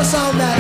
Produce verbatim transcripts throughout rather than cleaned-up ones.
little song that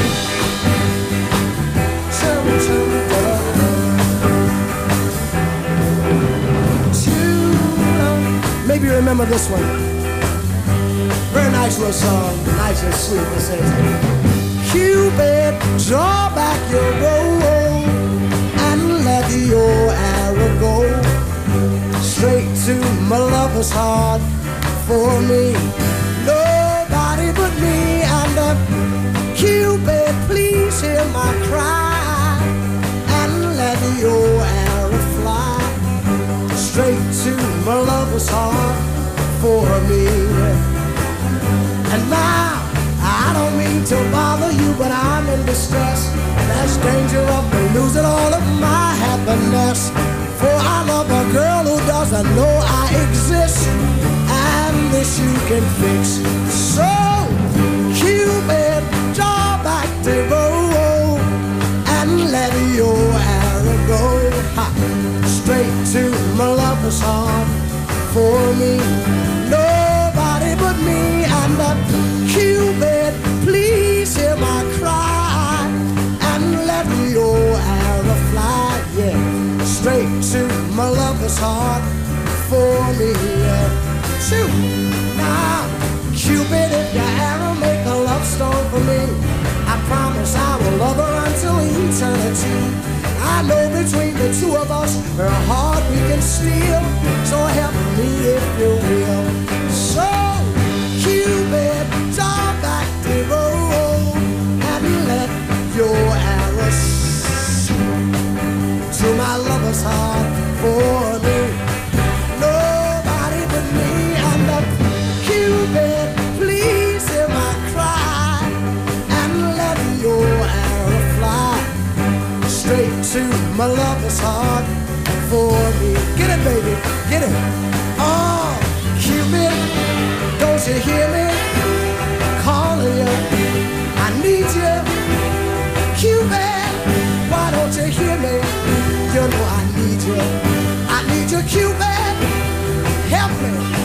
maybe you remember this one. Very nice little song, nice and sweet. It says, Cupid, draw back your bow and let your arrow go straight to my lover's heart. For me, nobody but me. And uh, Cupid, please hear my cry and let your arrow fly straight to my lover's heart for me. And now, I don't mean to bother you, but I'm in distress. There's danger of me losing all of my happiness. For I love a girl who doesn't know I exist, and this you can fix. So, Cupid, draw back the bow and let your arrow go ha, straight to my lover's heart for me. Nobody but me. And uh, Cupid, please hear my cry and let your arrow fly, yeah, straight to my lover's heart for me. Yeah. Shoot. Now, Cupid, if your arrow make a love stone for me, I promise I will love her until eternity. I know between the two of us, her heart we can steal. So help me if you will. So, Cupid, draw back the bow and let your arrow shoot to my lover's heart for me. Nobody but me. And uh, Cupid, please hear my cry and let your arrow fly straight to my lover's heart for me. Get it, baby, get it. Oh, Cupid, don't you hear me calling you? I need you, Cupid. Why don't you hear me? You know I need you. I need you, Cupid. Help me.